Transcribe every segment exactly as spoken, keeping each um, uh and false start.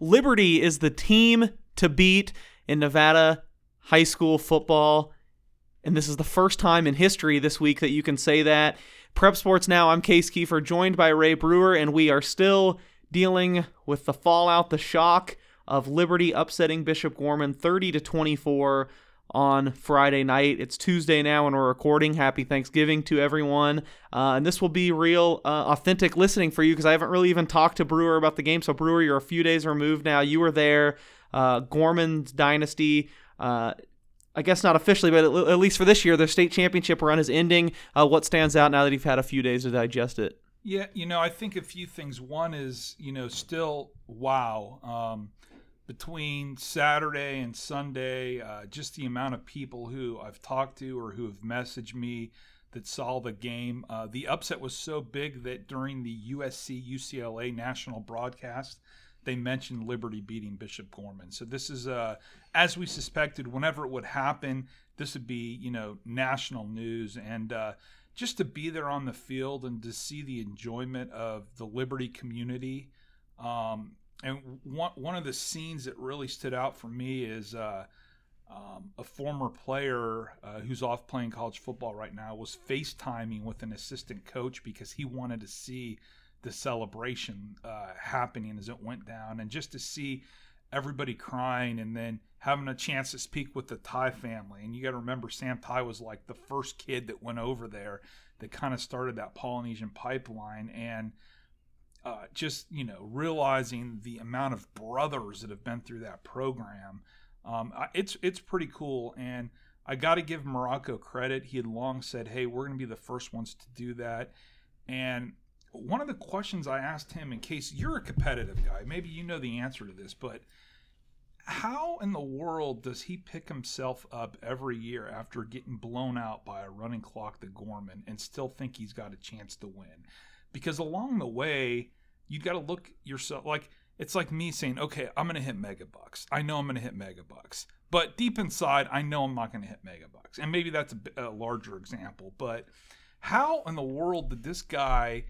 Liberty is the team to beat in Nevada high school football. And this is the first time in history this week that you can say that. Prep Sports Now, I'm Case Kiefer, joined by Ray Brewer, and we are still dealing with the fallout, the shock of Liberty upsetting Bishop Gorman thirty to twenty-four on Friday night. It's Tuesday now and we're recording. Happy Thanksgiving to everyone. Uh, and this will be real uh, authentic listening for you because I haven't really even talked to Brewer about the game. So Brewer, you're a few days removed now. You were there. Uh, Gorman's dynasty, uh, I guess not officially, but at least for this year, their state championship run is ending. Uh, what stands out now that you've had a few days to digest it? Yeah, you know, I think a few things. One is, you know, still, wow. Um, between Saturday and Sunday, uh, just the amount of people who I've talked to or who have messaged me that saw the game. Uh, the upset was so big that during the U S C U C L A national broadcast, they mentioned Liberty beating Bishop Gorman. So this is, uh, as we suspected, whenever it would happen, this would be, you know, national news. And uh, just to be there on the field and to see the enjoyment of the Liberty community. Um, and one, one of the scenes that really stood out for me is uh, um, a former player uh, who's off playing college football right now was FaceTiming with an assistant coach because he wanted to see the celebration uh, happening as it went down, and just to see everybody crying and then having a chance to speak with the Ty family. And you got to remember, Sam Ty was like the first kid that went over there that kind of started that Polynesian pipeline. And uh, just, you know, realizing the amount of brothers that have been through that program, um, it's it's pretty cool. And I got to give Morocco credit. He had long said, hey, we're going to be the first ones to do that. And one of the questions I asked him, in case you're a competitive guy, maybe you know the answer to this, but how in the world does he pick himself up every year after getting blown out by a running clock to Gorman and still think he's got a chance to win? Because along the way, you got to look yourself like, it's like me saying, okay, I'm going to hit megabucks. I know I'm going to hit megabucks. But deep inside, I know I'm not going to hit megabucks. And maybe that's a, a larger example. But how in the world did this guy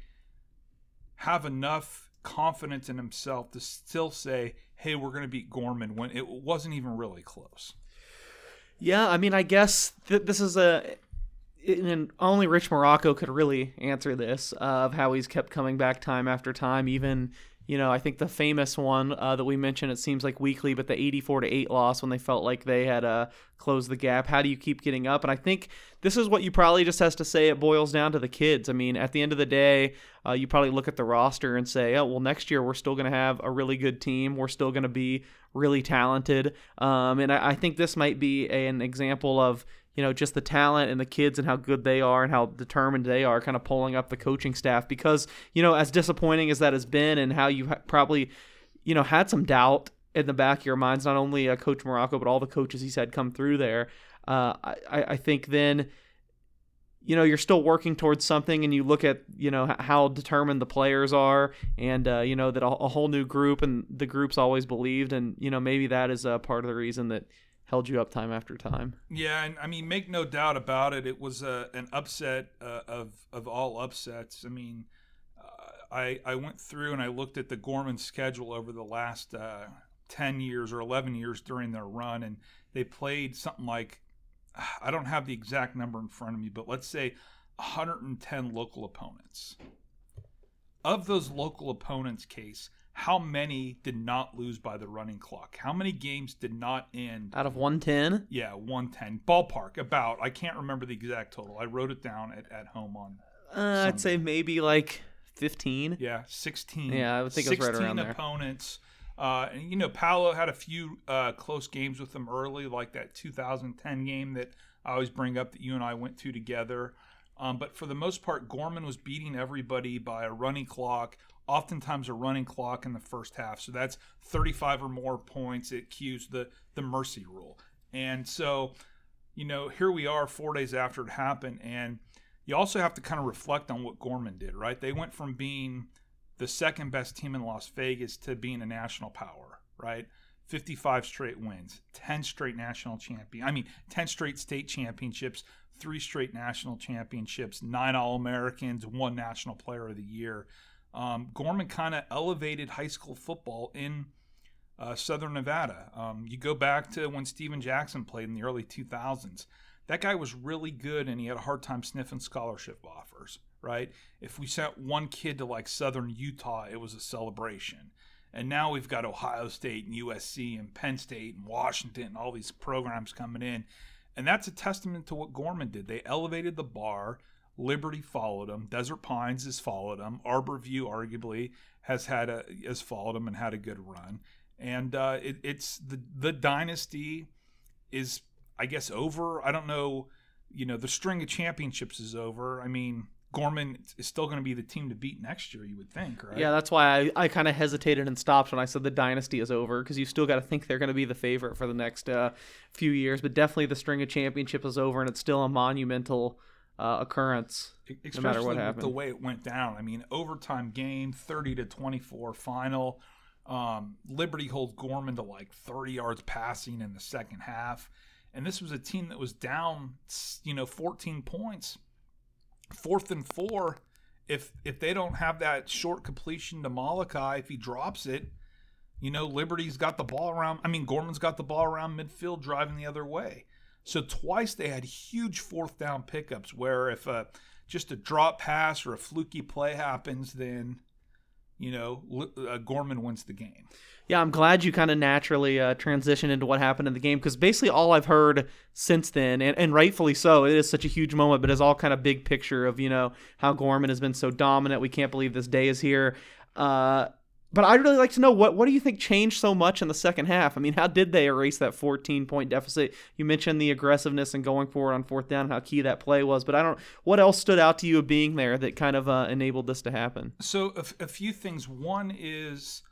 have enough confidence in himself to still say, hey, we're going to beat Gorman when it wasn't even really close? Yeah, I mean, I guess th- this is a... And only Rich Morocco could really answer this, uh, of how he's kept coming back time after time. Even, you know, I think the famous one uh, that we mentioned, it seems like weekly, but the eighty-four to eight loss when they felt like they had uh, closed the gap. How do you keep getting up? And I think this is what you probably just has to say. It boils down to the kids. I mean, at the end of the day, uh, you probably look at the roster and say, oh, well, next year we're still going to have a really good team. We're still going to be really talented. Um, and I, I think this might be a, an example of, you know, just the talent and the kids and how good they are and how determined they are kind of pulling up the coaching staff. Because, you know, as disappointing as that has been and how you ha- probably, you know, had some doubt in the back of your minds, not only uh, Coach Morocco, but all the coaches he's had come through there, uh, I, I think then, you know, you're still working towards something, and you look at, you know, how determined the players are, and, uh, you know, that a, a whole new group, and the group's always believed, and, you know, maybe that is a part of the reason that held you up time after time. Yeah, and I mean, make no doubt about it, it was a, an upset uh, of of all upsets. I mean, uh, I I went through and I looked at the Gorman schedule over the last uh, ten years or eleven years during their run, and they played something like, I don't have the exact number in front of me, but let's say one hundred ten local opponents. Of those local opponents, Case, how many did not lose by the running clock? How many games did not end? Out of one ten? Yeah, one ten. Ballpark, about. I can't remember the exact total. I wrote it down at, at home on uh, I'd say maybe like fifteen. Yeah, sixteen. Yeah, I would think it was right around there. sixteen opponents. Uh, and, you know, Paolo had a few uh, close games with them early, like that two thousand ten game that I always bring up that you and I went to together. Um, but for the most part, Gorman was beating everybody by a running clock, oftentimes a running clock in the first half. So that's thirty-five or more points. It cues the, the mercy rule. And so, you know, here we are four days after it happened. And you also have to kind of reflect on what Gorman did, right? They went from being the second best team in Las Vegas to being a national power, right? fifty-five straight wins, ten straight national champion. I mean, ten straight state championships, three straight national championships, nine All-Americans, one National Player of the Year. Um, Gorman kind of elevated high school football in uh, Southern Nevada. Um, you go back to when Steven Jackson played in the early two thousands. That guy was really good, and he had a hard time sniffing scholarship offers, right? If we sent one kid to like Southern Utah, it was a celebration. And now we've got Ohio State and U S C and Penn State and Washington and all these programs coming in. And that's a testament to what Gorman did. They elevated the bar. Liberty followed them. Desert Pines has followed them. Arborview arguably has had a has followed them and had a good run. And uh, it, it's the the dynasty is, I guess, over. I don't know. You know, the string of championships is over. I mean, Gorman is still going to be the team to beat next year, you would think, right? Yeah, that's why I, I kind of hesitated and stopped when I said the dynasty is over, because you still got to think they're going to be the favorite for the next uh, few years. But definitely the string of championships is over, and it's still a monumental uh, occurrence, Especially no matter what with happened. the way it went down. I mean, overtime game, thirty to twenty-four final. Um, Liberty holds Gorman to like thirty yards passing in the second half. And this was a team that was down, you know, fourteen points. Fourth and four, if if they don't have that short completion to Malachi, if he drops it, you know, Liberty's got the ball around. I mean, Gorman's got the ball around midfield driving the other way. So twice they had huge fourth down pickups where if a, just a drop pass or a fluky play happens, then, you know, uh, Gorman wins the game. Yeah, I'm glad you kind of naturally uh, transitioned into what happened in the game, because basically all I've heard since then, and, and rightfully so, it is such a huge moment, but it's all kind of big picture of, you know, how Gorman has been so dominant. We can't believe this day is here. Uh, but I'd really like to know, what what do you think changed so much in the second half? I mean, how did they erase that fourteen-point deficit? You mentioned the aggressiveness and going forward on fourth down and how key that play was, but I don't. What else stood out to you of being there that kind of uh, enabled this to happen? So a, a few things. One is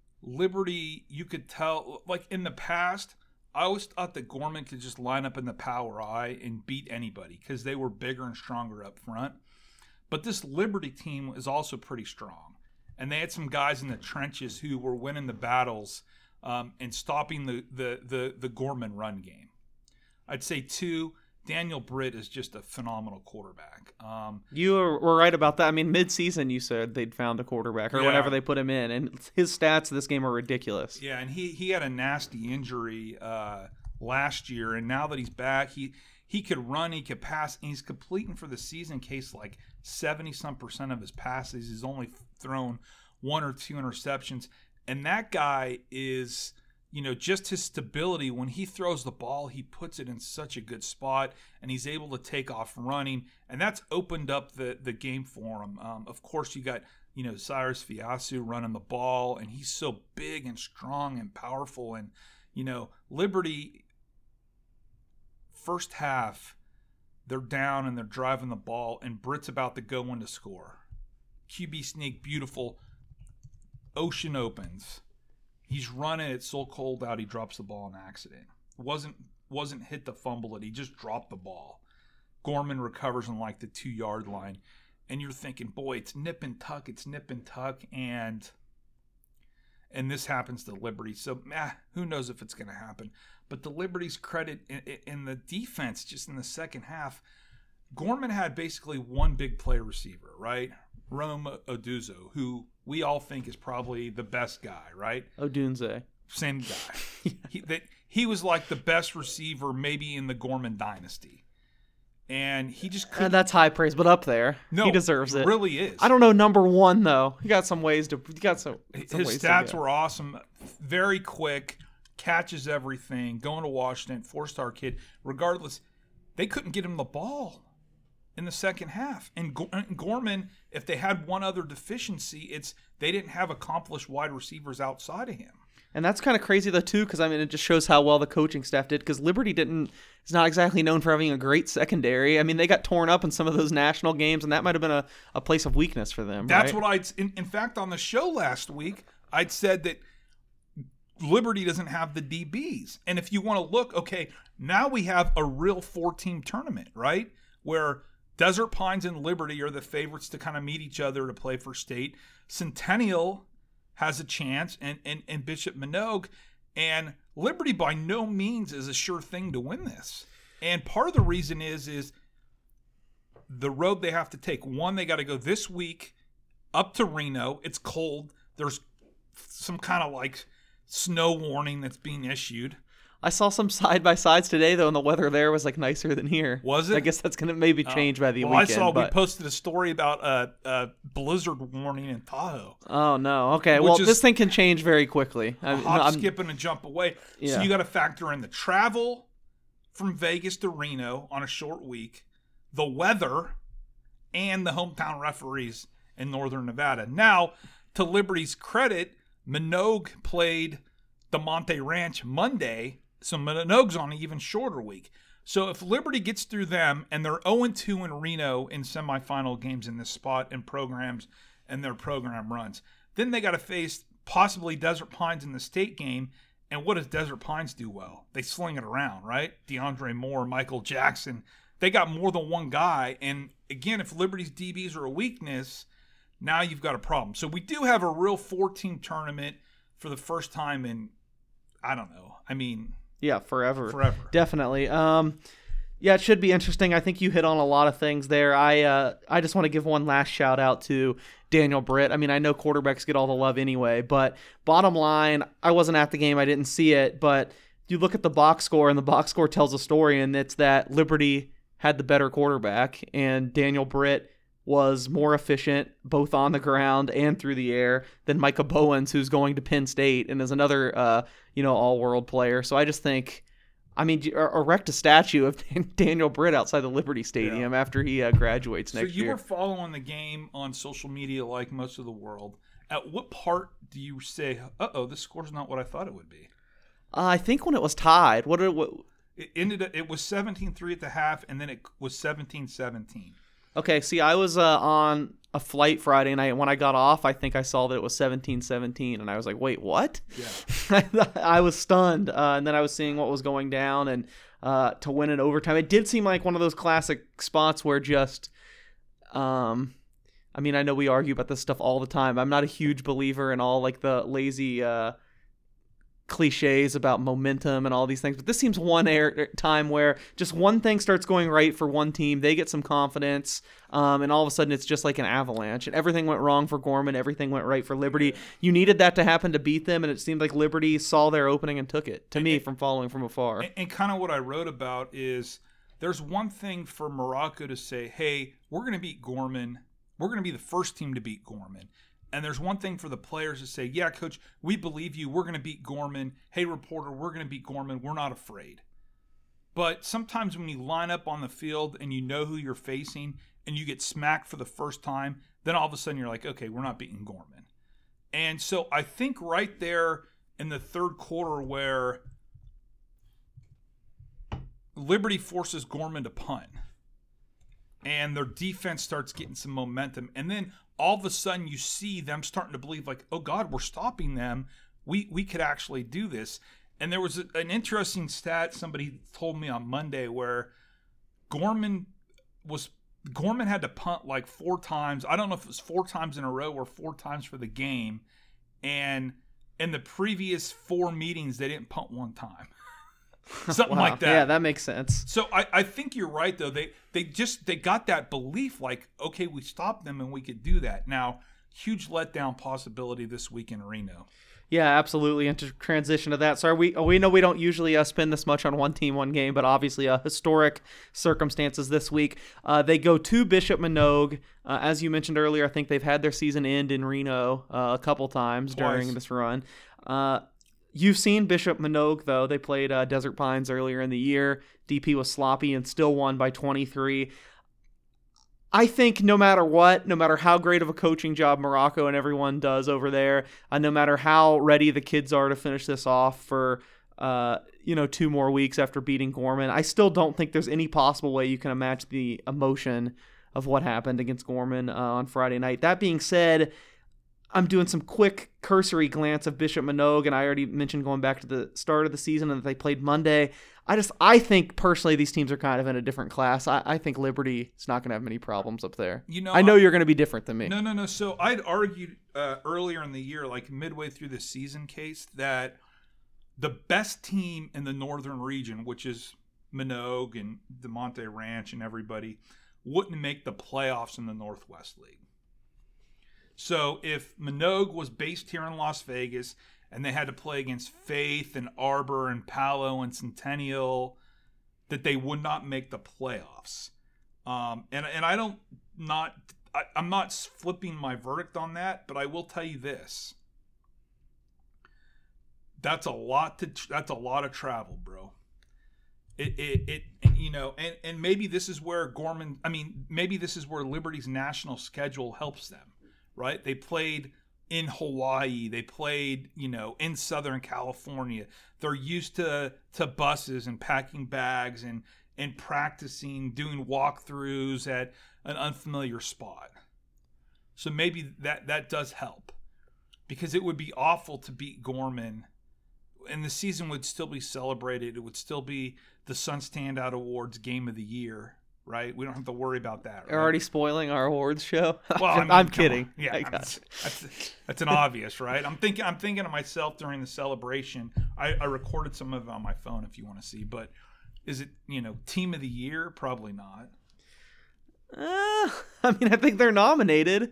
Liberty, you could tell, like in the past, I always thought that Gorman could just line up in the power I and beat anybody because they were bigger and stronger up front. But this Liberty team is also pretty strong. And they had some guys in the trenches who were winning the battles um, and stopping the, the, the, the Gorman run game. I'd say, two, Daniel Britt is just a phenomenal quarterback. Um, you were, were right about that. I mean, mid-season you said they'd found a quarterback, or yeah. whenever they put him in, and his stats this game are ridiculous. Yeah, and he, he had a nasty injury uh, last year, and now that he's back, he he could run, he could pass, and he's completing for the season case like seventy-some percent of his passes. He's only thrown one or two interceptions, and that guy is, you know, just his stability. When he throws the ball, he puts it in such a good spot, and he's able to take off running, and that's opened up the, the game for him. Um, of course, you got, you know, Cyrus Fiasu running the ball, and he's so big and strong and powerful. And, you know, Liberty, first half, they're down and they're driving the ball, and Britt's about to go in to score. Q B sneak, beautiful. Ocean opens. He's running, it's so cold out, he drops the ball in accident. Wasn't wasn't hit to fumble it, he just dropped the ball. Gorman recovers on like the two-yard line. And you're thinking, boy, it's nip and tuck, it's nip and tuck, and and this happens to Liberty. So, eh, who knows if it's going to happen. But the Liberty's credit in, in the defense, just in the second half, Gorman had basically one big play receiver, right? Rome Odunze, who we all think is probably the best guy, right? Odunze. Same guy. yeah. he, that, he was like the best receiver maybe in the Gorman dynasty. And he just couldn't. Uh, that's high praise, but up there. No, he deserves it. really is. I don't know number one, though. He got some ways to. He got some, some His ways stats to were awesome. Very quick. Catches everything. Going to Washington. Four-star kid. Regardless, they couldn't get him the ball in the second half. And Gorman, if they had one other deficiency, it's they didn't have accomplished wide receivers outside of him. And that's kind of crazy, though, too, because, I mean, it just shows how well the coaching staff did, because Liberty didn't is not exactly known for having a great secondary. I mean, they got torn up in some of those national games, and that might have been a, a place of weakness for them. That's right? what I'd in, in fact, on the show last week, I'd said that Liberty doesn't have the D Bs. And if you want to look, okay, now we have a real four-team tournament, right, where Desert Pines and Liberty are the favorites to kind of meet each other to play for state. Centennial has a chance, and, and, and Bishop Minogue, and Liberty by no means is a sure thing to win this. And part of the reason is, is the road they have to take. One, they got to go this week up to Reno. It's cold. There's some kind of like snow warning that's being issued. I saw some side by sides today though, and the weather there was like nicer than here. Was it? I guess that's gonna maybe change uh, by the well, weekend. I saw but... we posted a story about a, a blizzard warning in Tahoe. Oh no! Okay, well this thing can change very quickly. A hop, no, skip, and a jump away. Yeah. So you got to factor in the travel from Vegas to Reno on a short week, the weather, and the hometown referees in Northern Nevada. Now, to Liberty's credit, Minogue played the Monte Ranch Monday. So Minogue's on an even shorter week. So if Liberty gets through them and they're oh and two in Reno in semifinal games in this spot and programs and their program runs, then they got to face possibly Desert Pines in the state game. And what does Desert Pines do well? They sling it around, right? DeAndre Moore, Michael Jackson. They got more than one guy. And again, if Liberty's D Bs are a weakness, now you've got a problem. So we do have a real four-team tournament for the first time in, I don't know, I mean... Yeah, forever. Forever. Definitely. Um, yeah, it should be interesting. I think you hit on a lot of things there. I uh, I just want to give one last shout out to Daniel Britt. I mean, I know quarterbacks get all the love anyway, but bottom line, I wasn't at the game. I didn't see it, but you look at the box score, and the box score tells a story, and it's that Liberty had the better quarterback, and Daniel Britt was more efficient both on the ground and through the air than Micah Bowens, who's going to Penn State and is another, uh, you know, all-world player. So I just think, I mean, erect a statue of Daniel Britt outside the Liberty Stadium yeah. after he uh, graduates next year. So you year. were following the game on social media like most of the world. At what part do you say, uh-oh, this score's not what I thought it would be? Uh, I think when it was tied. What? What? It ended. It was seventeen three at the half, and then it was seventeen seventeen. Okay, see, I was uh, on a flight Friday night, and when I got off, I think I saw that it was seventeen seventeen, and I was like, wait, what? Yeah. I was stunned, uh, and then I was seeing what was going down, and uh, to win in overtime. It did seem like one of those classic spots where just, um, I mean, I know we argue about this stuff all the time. I'm not a huge believer in all, like, the lazy uh, cliches about momentum and all these things, but this seems one air time where just one thing starts going right for one team, they get some confidence, um, and all of a sudden it's just like an avalanche, and everything went wrong for Gorman, everything went right for Liberty. You needed that to happen to beat them, and it seemed like Liberty saw their opening and took it, to and, me, from following from afar. And, and kind of what I wrote about is there's one thing for Morocco to say, hey, we're going to beat Gorman, we're going to be the first team to beat Gorman. And there's one thing for the players to say, yeah, coach, we believe you. We're going to beat Gorman. Hey, reporter, we're going to beat Gorman. We're not afraid. But sometimes when you line up on the field and you know who you're facing and you get smacked for the first time, then all of a sudden you're like, okay, we're not beating Gorman. And so I think right there in the third quarter where Liberty forces Gorman to punt and their defense starts getting some momentum, and then all of a sudden you see them starting to believe like, oh God, we're stopping them. We we could actually do this. And there was a, an interesting stat somebody told me on Monday where Gorman was Gorman had to punt like four times. I don't know if it was four times in a row or four times for the game. And in the previous four meetings, they didn't punt one time. Something wow. like that. Yeah, that makes sense. So I, I think you're right, though. They they just they got that belief like, okay, we stopped them and we could do that. Now, huge letdown possibility this week in Reno. Yeah, absolutely. And to transition to that, sorry, we we know we don't usually uh, spend this much on one team, one game, but obviously uh, historic circumstances this week. Uh, they go to Bishop Minogue. Uh, as you mentioned earlier, I think they've had their season end in Reno uh, a couple times Twice. during this run. Uh, you've seen Bishop Minogue, though. They played uh, Desert Pines earlier in the year. D P was sloppy and still won by twenty-three. I think no matter what, no matter how great of a coaching job Morocco and everyone does over there, uh, no matter how ready the kids are to finish this off for, uh, you know, two more weeks after beating Gorman, I still don't think there's any possible way you can match the emotion of what happened against Gorman uh, on Friday night. That being said, I'm doing some quick cursory glance of Bishop Minogue, and I already mentioned going back to the start of the season and that they played Monday. I just, I think personally these teams are kind of in a different class. I, I think Liberty is not going to have many problems up there. You know, I know I, you're going to be different than me. No, no, no. So I'd argued uh, earlier in the year, like midway through the season case, that the best team in the northern region, which is Minogue and the Monte Ranch and everybody, wouldn't make the playoffs in the Northwest League. So if Minogue was based here in Las Vegas and they had to play against Faith and Arbor and Palo and Centennial, that they would not make the playoffs. Um, and and I don't not I, I'm not flipping my verdict on that, but I will tell you this: that's a lot to that's a lot of travel, bro. It it, it you know, and, and maybe this is where Gorman. I mean, maybe this is where Liberty's national schedule helps them, right? They played in Hawaii, they played, you know, in Southern California. They're used to to buses and packing bags and and practicing, doing walkthroughs at an unfamiliar spot. So maybe that that does help, because it would be awful to beat Gorman, and the season would still be celebrated. It would still be the Sun Standout Awards Game of the Year, right? We don't have to worry about that. Right? You're already spoiling our awards show. Well, I mean, I'm kidding. On. Yeah, I I mean, got that's that's an obvious, right? I'm thinking I'm thinking of myself during the celebration. I, I recorded some of it on my phone if you want to see, but is it, you know, Team of the Year? Probably not. Uh, I mean, I think they're nominated.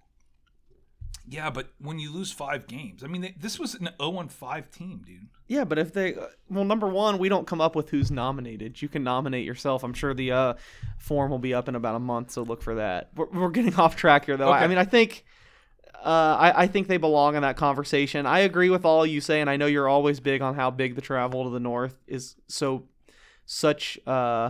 Yeah, but when you lose five games, I mean, they, this was an oh and five team, dude. Yeah, but if they, well, number one, we don't come up with who's nominated. You can nominate yourself. I'm sure the uh, form will be up in about a month, so look for that. We're, we're getting off track here, though. Okay. I, I mean, I think, uh, I, I think they belong in that conversation. I agree with all you say, and I know you're always big on how big the travel to the north is. So, such uh,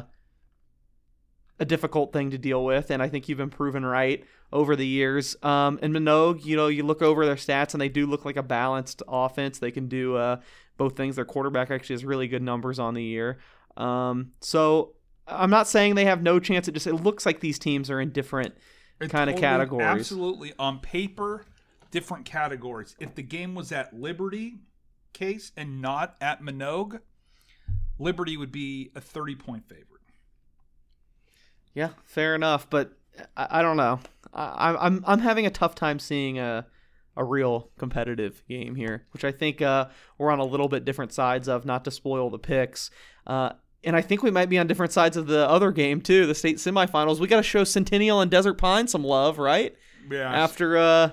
a difficult thing to deal with, and I think you've been proven right over the years. Um, and Minogue, you know, you look over their stats, and they do look like a balanced offense. They can do uh, both things. Their quarterback actually has really good numbers on the year. Um, so I'm not saying they have no chance. It just it looks like these teams are in different kind of Totally, categories. Absolutely. On paper, different categories. If the game was at Liberty Case and not at Minogue, Liberty would be a thirty-point favorite. Yeah, fair enough. But I, I don't know. I, I'm I'm having a tough time seeing a a real competitive game here, which I think uh, we're on a little bit different sides of. Not to spoil the picks, uh, and I think we might be on different sides of the other game too, the state semifinals. We got to show Centennial and Desert Pine some love, right? Yeah. After uh,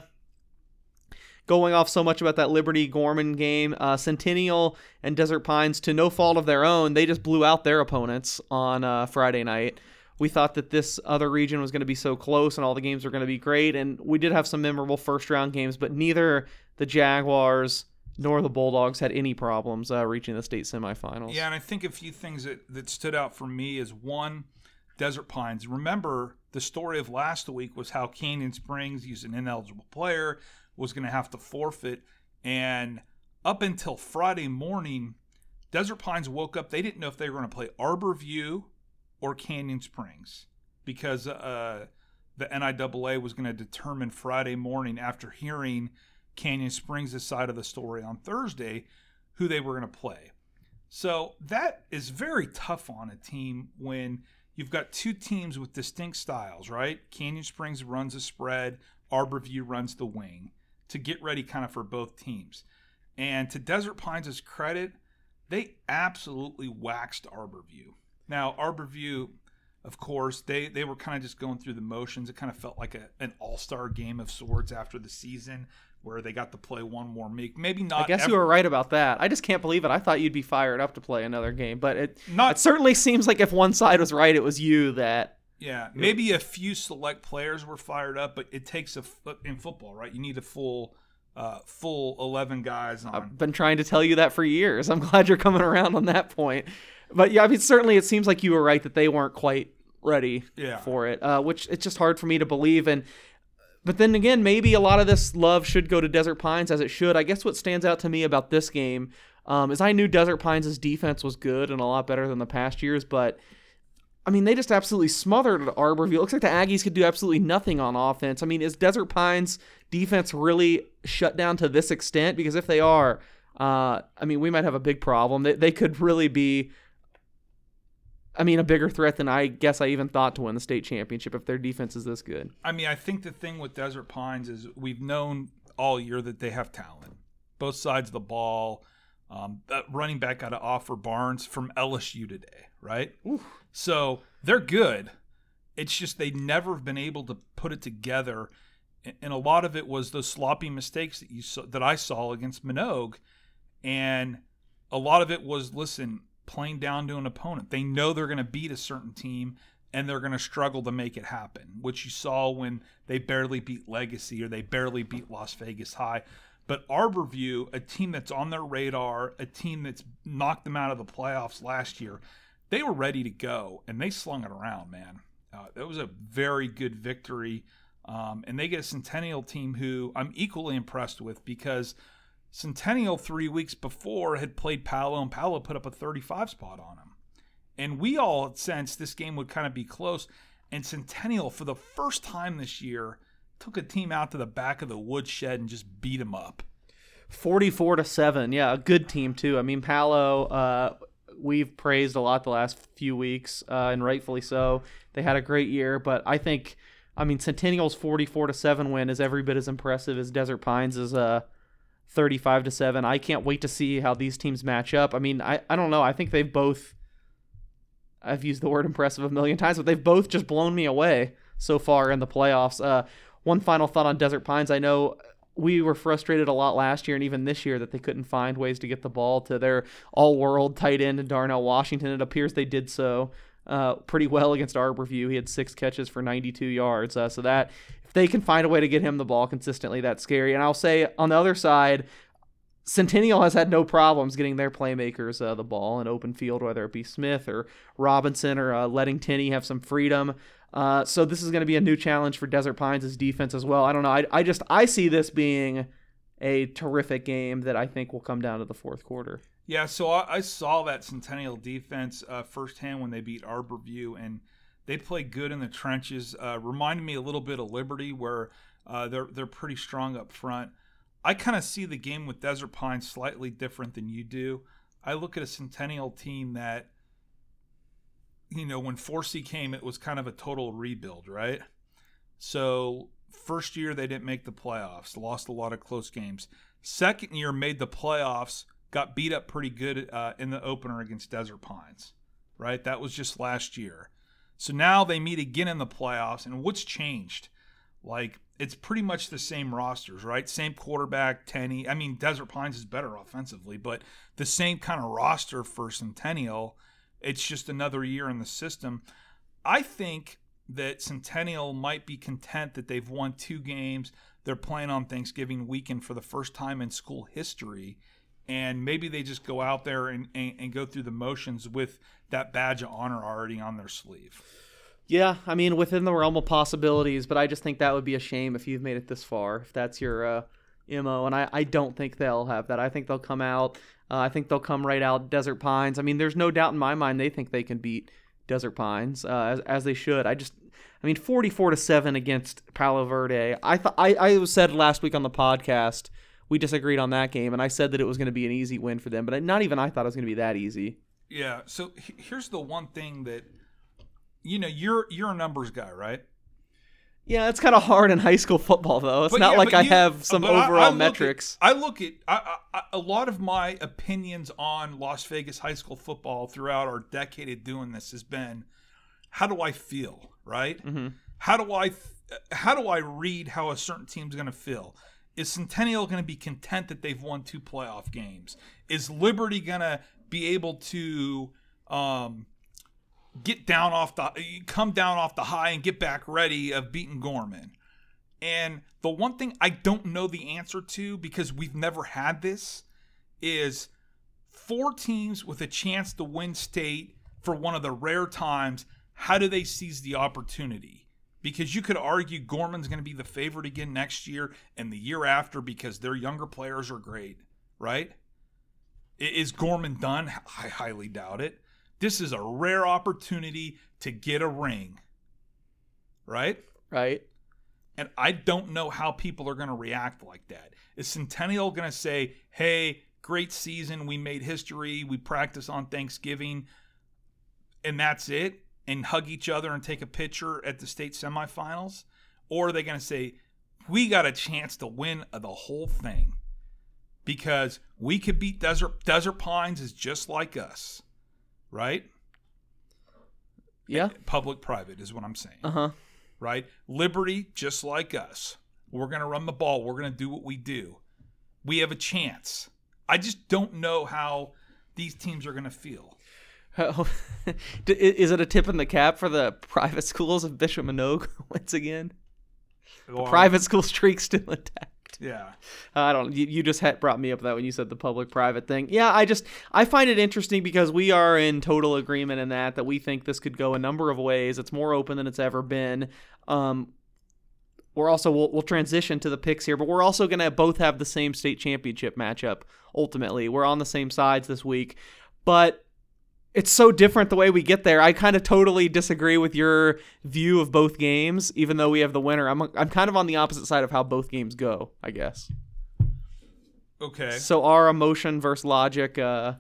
going off so much about that Liberty Gorman game, uh, Centennial and Desert Pines, to no fault of their own, they just blew out their opponents on uh, Friday night. We thought that this other region was going to be so close and all the games were going to be great, and we did have some memorable first-round games, but neither the Jaguars nor the Bulldogs had any problems uh, reaching the state semifinals. Yeah, and I think a few things that, that stood out for me is, one, Desert Pines. Remember, the story of last week was how Canyon Springs used an ineligible player, was going to have to forfeit, and up until Friday morning, Desert Pines woke up. They didn't know if they were going to play Arborview or Canyon Springs, because uh, the N I A A was going to determine Friday morning, after hearing Canyon Springs' side of the story on Thursday, who they were going to play. So that is very tough on a team when you've got two teams with distinct styles, right? Canyon Springs runs a spread, Arborview runs the wing, to get ready kind of for both teams. And to Desert Pines' credit, they absolutely waxed Arborview. Now, Arborview, of course, they, they were kind of just going through the motions. It kind of felt like a, an all-star game of sorts after the season, where they got to play one more week. Maybe not. I guess ever- you were right about that. I just can't believe it. I thought you'd be fired up to play another game, but it, Not- it certainly seems like if one side was right, it was you that... Yeah, maybe a few select players were fired up, but it takes a in football, right? You need a full, uh, full eleven guys on. I've been trying to tell you that for years. I'm glad you're coming around on that point. But yeah, I mean, certainly it seems like you were right that they weren't quite ready Yeah. for it, uh, which it's just hard for me to believe. And but then again, maybe a lot of this love should go to Desert Pines, as it should. I guess what stands out to me about this game um, is I knew Desert Pines' defense was good and a lot better than the past years, but I mean, they just absolutely smothered Arborview. It looks like the Aggies could do absolutely nothing on offense. I mean, is Desert Pines' defense really shut down to this extent? Because if they are, uh, I mean, we might have a big problem. They, they could really be, I mean, a bigger threat than I guess I even thought to win the state championship if their defense is this good. I mean, I think the thing with Desert Pines is we've known all year that they have talent. Both sides of the ball. Um, that running back out of Offer Barnes from L S U today, right? Oof. So they're good. It's just they never have been able to put it together and a lot of it was those sloppy mistakes that you saw, that I saw against Minogue, and a lot of it was, listen, playing down to an opponent. They know they're going to beat a certain team, and they're going to struggle to make it happen, which you saw when they barely beat Legacy or they barely beat Las Vegas High. But Arborview, a team that's on their radar, a team that's knocked them out of the playoffs last year, they were ready to go, and they slung it around, man. Uh, it was a very good victory. Um, and they get a Centennial team who I'm equally impressed with, because Centennial three weeks before had played Palo, and Palo put up a thirty-five spot on them. And we all had sensed this game would kind of be close. And Centennial, for the first time this year, took a team out to the back of the woodshed and just beat them up. forty-four to seven. Yeah, a good team, too. I mean, Palo, uh, we've praised a lot the last few weeks, uh, and rightfully so. They had a great year, but I think, I mean, Centennial's forty-four to seven win is every bit as impressive as Desert Pines' is uh, thirty-five to seven. I can't wait to see how these teams match up. I mean, I, I don't know. I think they've both, I've used the word impressive a million times, but they've both just blown me away so far in the playoffs. Uh, one final thought on Desert Pines. I know we were frustrated a lot last year and even this year that they couldn't find ways to get the ball to their all-world tight end, Darnell Washington. It appears they did so uh, pretty well against Arborview. He had six catches for ninety-two yards. Uh, so that, if they can find a way to get him the ball consistently, that's scary. And I'll say, on the other side, Centennial has had no problems getting their playmakers uh, the ball in open field, whether it be Smith or Robinson, or uh, letting Tinney have some freedom. Uh, so this is going to be a new challenge for Desert Pines' defense as well. I don't know. I, I just I see this being a terrific game that I think will come down to the fourth quarter. Yeah, so I, I saw that Centennial defense uh, firsthand when they beat Arborview, and they play good in the trenches. Uh, reminded me a little bit of Liberty, where uh, they're they're pretty strong up front. I kind of see the game with Desert Pines slightly different than you do. I look at a Centennial team that, you know, when Forsey came, it was kind of a total rebuild, right? So first year they didn't make the playoffs, lost a lot of close games. Second year made the playoffs, got beat up pretty good uh, in the opener against Desert Pines, right? That was just last year. So now they meet again in the playoffs, and what's changed? Like, it's pretty much the same rosters, right? Same quarterback, Tenney. I mean, Desert Pines is better offensively, but the same kind of roster for Centennial. It's just another year in the system. I think that Centennial might be content that they've won two games. They're playing on Thanksgiving weekend for the first time in school history. And maybe they just go out there and, and, and go through the motions with that badge of honor already on their sleeve. Yeah, I mean, within the realm of possibilities, but I just think that would be a shame if you've made it this far, if that's your uh, M O, and I, I don't think they'll have that. I think they'll come out. Uh, I think they'll come right out Desert Pines. I mean, there's no doubt in my mind they think they can beat Desert Pines, uh, as, as they should. I just, I mean, forty-four to seven against Palo Verde. I thought I, I said last week on the podcast, we disagreed on that game, and I said that it was going to be an easy win for them, but not even I thought it was going to be that easy. Yeah, so here's the one thing that, you know, you're you're a numbers guy, right? Yeah, it's kind of hard in high school football, though. It's but not yeah, like I you, have some overall I, I metrics. At, I look at I, I, a lot of my opinions on Las Vegas high school football throughout our decade of doing this has been, how do I feel, right? Mm-hmm. How do I how do I read how a certain team's going to feel? Is Centennial going to be content that they've won two playoff games? Is Liberty going to be able to um, get down off the come down off the high and get back ready of beating Gorman? And the one thing I don't know the answer to, because we've never had this, is four teams with a chance to win state for one of the rare times. How do they seize the opportunity? Because you could argue Gorman's going to be the favorite again next year and the year after because their younger players are great, right? Is Gorman done? I highly doubt it. This is a rare opportunity to get a ring, right? Right. And I don't know how people are going to react like that. Is Centennial going to say, hey, great season, we made history, we practice on Thanksgiving, and that's it? And hug each other and take a picture at the state semifinals? Or are they going to say, we got a chance to win the whole thing because we could beat Desert Desert Pines is just like us, right? Yeah. Public-private is what I'm saying. Uh-huh. Right? Liberty, just like us. We're going to run the ball. We're going to do what we do. We have a chance. I just don't know how these teams are going to feel. Oh, is it a tip in the cap for the private schools if Bishop Manogue once again? The Well, private school streak's still intact. Yeah. I don't. You, you just had brought me up with that when you said the public-private thing. Yeah, I just I find it interesting because we are in total agreement in that that we think this could go a number of ways. It's more open than it's ever been. Um, we're also we'll, we'll transition to the picks here, but we're also going to both have the same state championship matchup. Ultimately, we're on the same sides this week, but it's so different the way we get there. I kind of totally disagree with your view of both games, even though we have the winner. I'm I'm kind of on the opposite side of how both games go, I guess. Okay. So our emotion versus logic uh,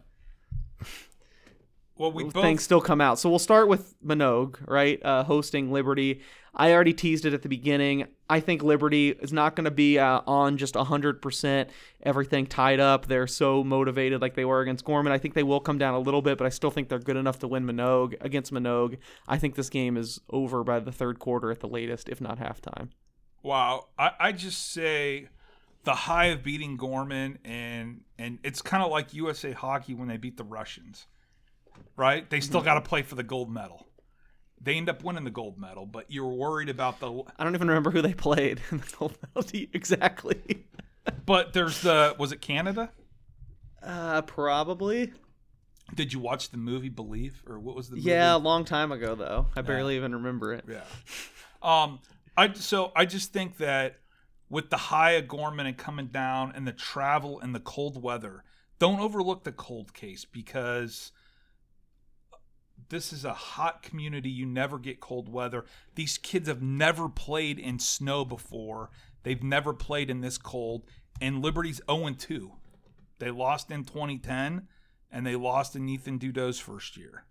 Well, we both things still come out. So we'll start with Minogue, right? Uh, hosting Liberty. I already teased it at the beginning. I think Liberty is not going to be uh, on just one hundred percent, everything tied up. They're so motivated like they were against Gorman. I think they will come down a little bit, but I still think they're good enough to win Minogue against Minogue. I think this game is over by the third quarter at the latest, if not halftime. Wow. I, I just say the high of beating Gorman, and and it's kind of like U S A Hockey when they beat the Russians, right? They still got to play for the gold medal. They end up winning the gold medal, but you're worried about the... I don't even remember who they played in the gold medal team exactly. But there's the... Was it Canada? Uh, probably. Did you watch the movie Believe? Or what was the movie? Yeah, a long time ago, though. I Yeah. barely even remember it. Yeah. Um, I so I just think that with the high of Gorman and coming down and the travel and the cold weather, don't overlook the cold case because this is a hot community. You never get cold weather. These kids have never played in snow before. They've never played in this cold. And Liberty's oh and two. They lost in twenty ten, and they lost in Ethan Dudeau's first year.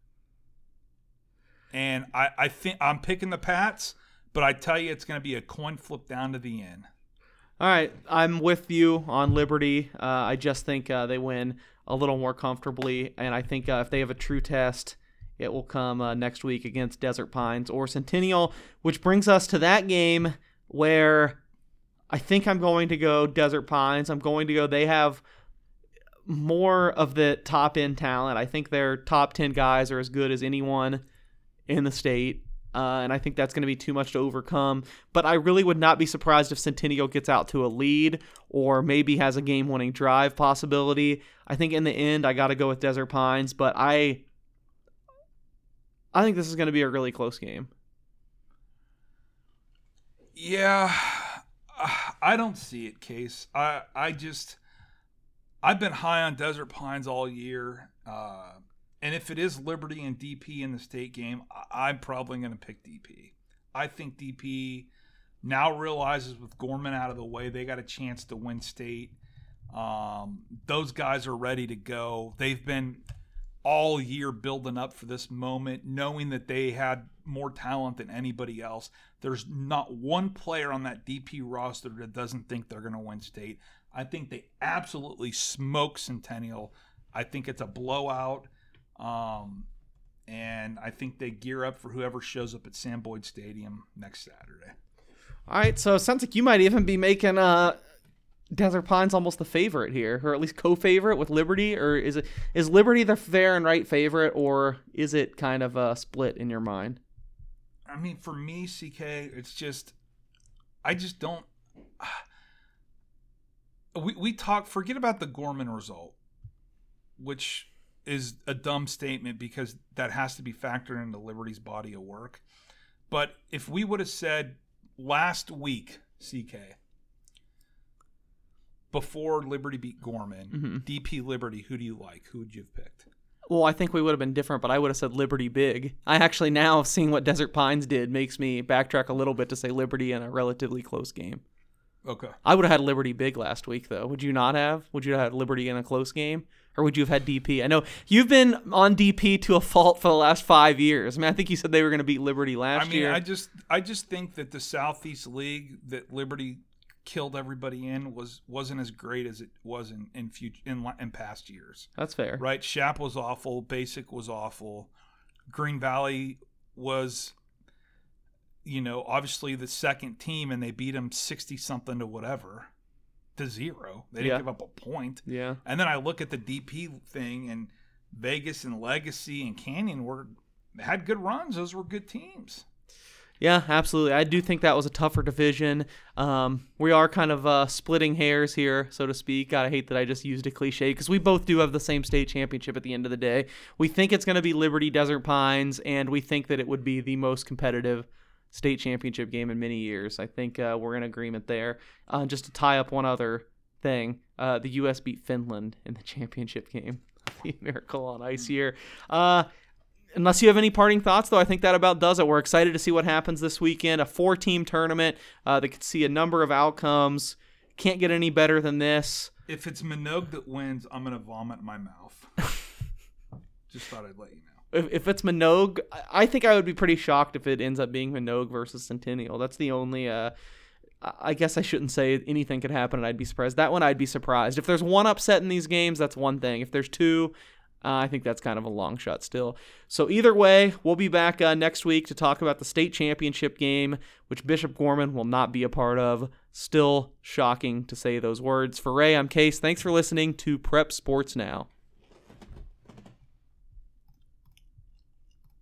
And I, I think I'm picking the Pats, but I tell you it's going to be a coin flip down to the end. All right, I'm with you on Liberty. Uh, I just think uh, they win a little more comfortably, and I think uh, if they have a true test, it will come uh, next week against Desert Pines or Centennial, which brings us to that game where I think I'm going to go Desert Pines. I'm going to go, they have more of the top-end talent. I think their top ten guys are as good as anyone in the state, uh, and I think that's going to be too much to overcome. But I really would not be surprised if Centennial gets out to a lead or maybe has a game-winning drive possibility. I think in the end, I got to go with Desert Pines, but I... I think this is going to be a really close game. Yeah, I don't see it, Case. I I just I've been high on Desert Pines all year, uh, and if it is Liberty and D P in the state game, I, I'm probably going to pick D P. I think D P now realizes with Gorman out of the way, they got a chance to win state. Um, those guys are ready to go. They've been all year building up for this moment, knowing that they had more talent than anybody else. There's not one player on that D P roster that doesn't think they're going to win state. I think they absolutely smoke Centennial. I think it's a blowout. Um, and I think they gear up for whoever shows up at Sam Boyd Stadium next Saturday. All right, so it sounds like you might even be making uh, Desert Pines almost the favorite here, or at least co-favorite with Liberty, or is it is Liberty the fair and right favorite, or is it kind of a split in your mind? I mean, for me, C K, it's just, I just don't. We we talk. Forget about the Gorman result, which is a dumb statement because that has to be factored into Liberty's body of work. But if we would have said last week, C K, before Liberty beat Gorman, Mm-hmm. D P Liberty, who do you like? Who would you have picked? Well, I think we would have been different, but I would have said Liberty big. I actually now, seeing what Desert Pines did, makes me backtrack a little bit to say Liberty in a relatively close game. Okay. I would have had Liberty big last week, though. Would you not have? Would you have had Liberty in a close game? Or would you have had D P? I know you've been on D P to a fault for the last five years. I mean, I think you said they were going to beat Liberty last I mean, year. I just, I just think that the Southeast League that Liberty killed everybody in was wasn't as great as it was in in future in, in past years. That's fair. Right? Shap was awful. Basic was awful. Green Valley was you know, obviously the second team, and they beat them sixty something to whatever to zero. They didn't Yeah. give up a point. Yeah. And then I look at the D P thing, and Vegas and Legacy and Canyon were had good runs. Those were good teams. Yeah, absolutely. I do think that was a tougher division. Um, we are kind of uh, splitting hairs here, so to speak. I hate that I just used a cliche because we both do have the same state championship at the end of the day. We think it's going to be Liberty Desert Pines, and we think that it would be the most competitive state championship game in many years. I think uh, we're in agreement there. Uh, just to tie up one other thing, uh, the U S beat Finland in the championship game. The Miracle on Ice here. Uh, Unless you have any parting thoughts, though, I think that about does it. We're excited to see what happens this weekend. A four-team tournament uh, that could see a number of outcomes. Can't get any better than this. If it's Minogue that wins, I'm going to vomit in my mouth. Just thought I'd let you know. If, if it's Minogue, I think I would be pretty shocked if it ends up being Minogue versus Centennial. That's the only... Uh, I guess I shouldn't say anything could happen and I'd be surprised. That one I'd be surprised. If there's one upset in these games, that's one thing. If there's two... Uh, I think that's kind of a long shot still. So either way, we'll be back uh, next week to talk about the state championship game, which Bishop Gorman will not be a part of. Still shocking to say those words. For Ray, I'm Case. Thanks for listening to Prep Sports Now.